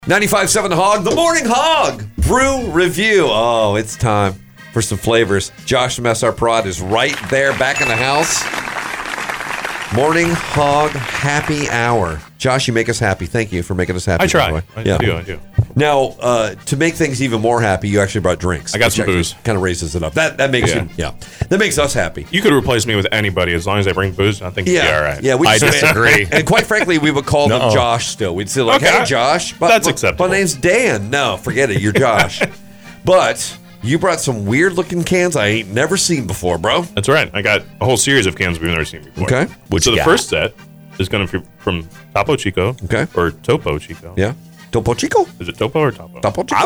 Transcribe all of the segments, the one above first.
95.7 The Hog, the Morning Hog Brew Review. Oh, it's time for some flavors. Josh from SR Prod is right there, back in the house. Morning Hog Happy Hour. Josh, you make us happy. Thank you for making us happy. I try. I do. Now, to make things even more happy, you actually brought drinks. I got some booze. Kind of raises it up. That makes that makes us happy. You could replace me with anybody as long as I bring booze. I think you'll be all right. Yeah, I disagree. And quite frankly, we would call them Josh still. We'd say like, hey, Josh. But, That's acceptable. My name's Dan. No, forget it. You're Josh. But you brought some weird-looking cans I ain't never seen before, bro. That's right. I got a whole series of cans we've never seen before. Okay. So the first set is going to be from Topo Chico. Okay. Or Topo Chico. Yeah. Topo Chico? Is it Topo or Topo? Topo Chico?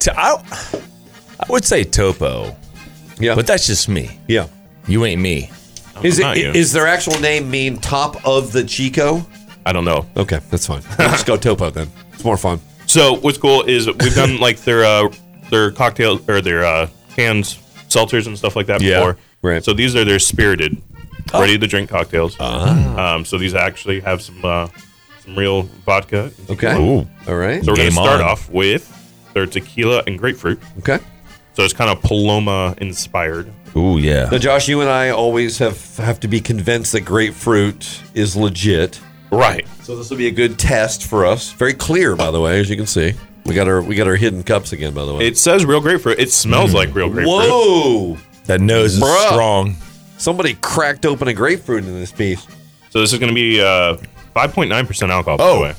I would say Topo. Yeah. But that's just me. Yeah. You ain't me. Is their actual name mean top of the Chico? I don't know. Okay, that's fine. We'll just go Topo then. It's more fun. So what's cool is we've done like their cocktail or their cans, seltzers and stuff like that before. Right. So these are their spirited, ready to drink cocktails. So these actually have some real vodka. Okay. Ooh. All right. So we're going to Game start on. off with their tequila and grapefruit. Okay. So it's kind of Paloma inspired. Ooh, yeah. Now, Josh, you and I always have to be convinced that grapefruit is legit. Right. So this will be a good test for us. Very clear, by the way, as you can see. We got our hidden cups again, by the way. It says real grapefruit. It smells like real grapefruit. Whoa! That nose is Bruh. strong. Somebody cracked open a grapefruit in this piece. So this is going to be 5.9% alcohol, by the way.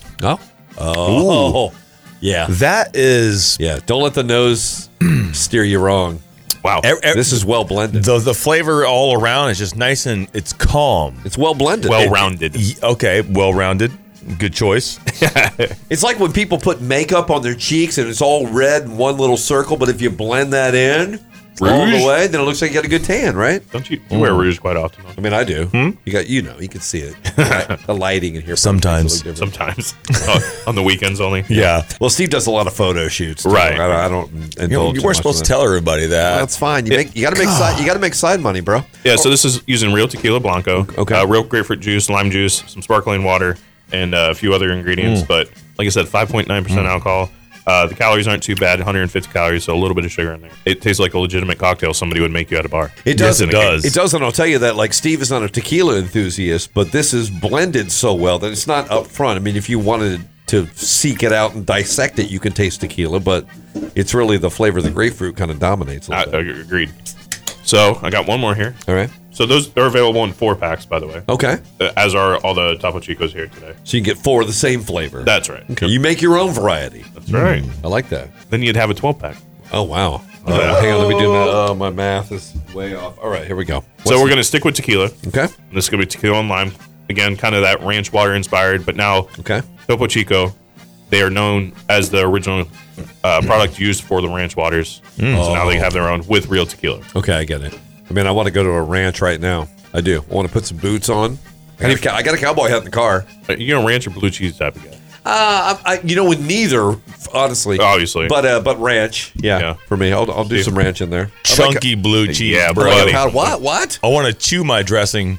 Oh. Yeah. That is Yeah. Don't let the nose steer you wrong. Wow. This is well blended. the flavor all around is just nice and it's calm. It's well blended. Well-rounded. Okay, well-rounded. Good choice. It's like when people put makeup on their cheeks and it's all red in one little circle, but if you blend that in all the Rouge? way, then it looks like you got a good tan, right? Don't you wear rouge quite often? I mean, I do. You can see it. The lighting in here. Sometimes. makes it look different. Sometimes. On the weekends only. Yeah. Well, Steve does a lot of photo shoots. Too. Right. I don't indulge You too weren't much supposed in to tell everybody that. That's fine. You gotta make side money, bro. Yeah, so this is using real tequila blanco, Okay. real grapefruit juice, lime juice, some sparkling water, and a few other ingredients. But like I said, 5.9% alcohol. The calories aren't too bad, 150 calories, so a little bit of sugar in there. It tastes like a legitimate cocktail somebody would make you at a bar. It does. Yes, it does. It does, and I'll tell you that, like, Steve is not a tequila enthusiast, but this is blended so well that it's not up front. I mean, if you wanted to seek it out and dissect it, you can taste tequila, but it's really the flavor of the grapefruit kind of dominates a little bit. Agreed. So I got one more here. All right. So those are available in 4-packs, by the way, Okay. as are all the Topo Chicos here today. So you can get 4 of the same flavor. That's right. Okay. You make your own variety. That's right. I like that. Then you'd have a 12-pack. Oh, wow. Yeah. Hang on, let me do that. Oh, my math is way off. All right, here we go. So we're going to stick with tequila. Okay. And this is going to be tequila and lime. Again, kind of that ranch water inspired, but now Okay. Topo Chico, they are known as the original product used for the ranch waters. So now they have their own with real tequila. Okay, I get it. I mean, I want to go to a ranch right now. I do. I want to put some boots on. I got a cowboy hat in the car. You're a ranch or blue cheese type of guy. With neither, honestly. Obviously. But ranch. Yeah. For me, I'll do some ranch in there. Chunky blue cheese, Yeah, bro. buddy. What? I want to chew my dressing.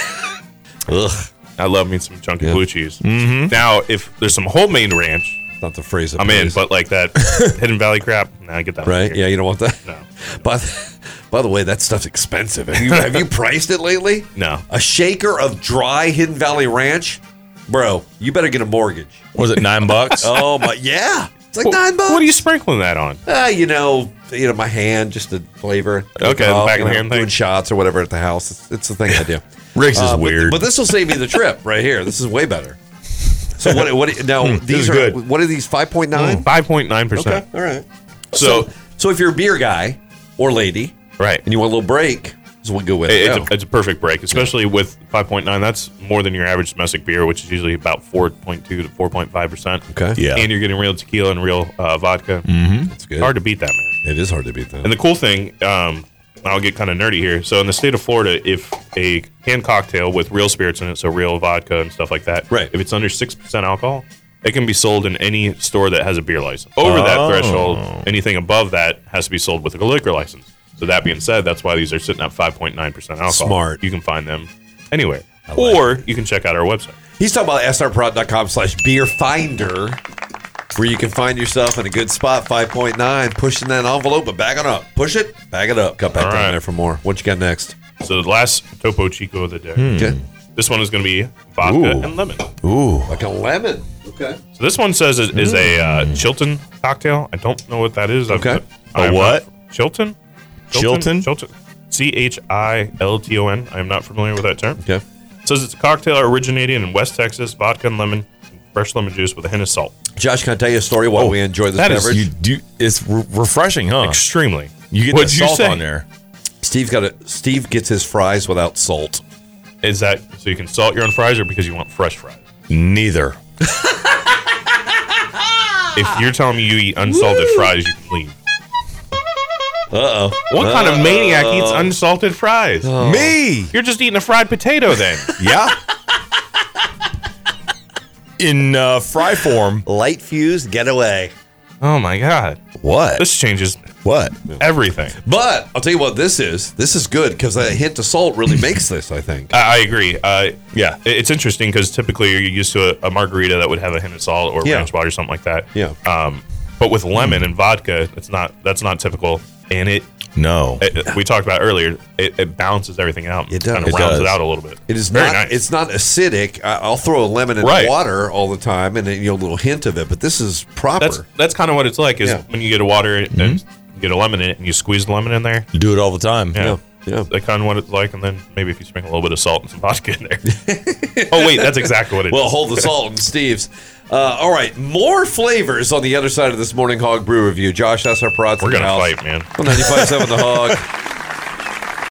Ugh. I love me some chunky Yeah. blue cheese. Mm-hmm. Now, if there's some homemade ranch, Not the phrase. I'm in. But like that Hidden Valley crap, nah, get that. out of Right? here. Yeah, you don't want that. No. By the way, that stuff's expensive. Have you priced it lately? No. A shaker of dry Hidden Valley Ranch, bro. You better get a mortgage. Was it $9? Oh my, yeah. It's like $9. What are you sprinkling that on? My hand, just to flavor. Okay, the back of the hand thing. Doing shots or whatever at the house. It's the thing I do. Riggs is weird. But this will save me the trip right here. This is way better. So what now? These is are good. What are these? 5.9. 5.9%. Okay, all right. So, So if you're a beer guy or lady right. and you want a little break, this is what we go with. It's a perfect break, especially with 5.9. That's more than your average domestic beer, which is usually about 4.2 to 4.5%. Okay. Yeah. And you're getting real tequila and real vodka. That's good. Hard to beat that, man. It is hard to beat that. And the cool thing, I'll get kind of nerdy here. So in the state of Florida, if a canned cocktail with real spirits in it, so real vodka and stuff like that, Right. if it's under 6% alcohol, it can be sold in any store that has a beer license. Over that threshold, anything above that has to be sold with a liquor license. So that being said, that's why these are sitting at 5.9% alcohol. Smart. You can find them anywhere. Or you can check out our website. He's talking about srprod.com/beerfinder. where you can find yourself in a good spot. 5.9, pushing that envelope, but backing up. Push it, back it up. Cut back All down right. there for more. What you got next? So the last Topo Chico of the day. Okay. This one is going to be vodka Ooh. and lemon. Ooh. Like a lemon. Okay. So this one says it is a Chilton cocktail. I don't know what that is. Okay. I'm what? not- Chilton? Chilton? Chilton. Chilton. I am not familiar with that term. Okay. It says it's a cocktail originating in West Texas, vodka and lemon, and fresh lemon juice with a hint of salt. Josh, can I tell you a story while we enjoy this that is- beverage? You do. It's refreshing, huh? Extremely. You get What'd the you salt say? on there. Steve gets his fries without salt. Is that so you can salt your own fries or because you want fresh fries? Neither. If you're telling me you eat unsalted fries, you can leave. Uh-oh. What kind of maniac eats unsalted fries? Me. You're just eating a fried potato then. Yeah. In fry form. Light fuse, get away. Oh my God. What? This changes What? everything. But I'll tell you what this is. This is good because a hint of salt really makes this, I think. I agree. Yeah. It's interesting because typically you're used to a margarita that would have a hint of salt or Yeah. ranch water or something like that. Yeah. But with lemon and vodka, that's not typical. And No. we talked about earlier, it balances everything out. It does. Kind of It rounds does. it out a little bit. It is very not. nice. It's not acidic. I'll throw a lemon in Right. water all the time, and then a little hint of it. But this is proper. That's kind of what it's like. Is Yeah. when you get a water and you get a lemon in it and you squeeze the lemon in there. You do it all the time. Yeah. Yeah. That's kind of what it's like, and then maybe if you sprinkle a little bit of salt and some vodka in there. Oh wait, that's exactly what it is. Well, hold the salt in Steve's. All right, more flavors on the other side of this Morning Hog Brew Review. Josh, that's our prods. We're in the gonna house. fight, man. On 95.7 The Hog.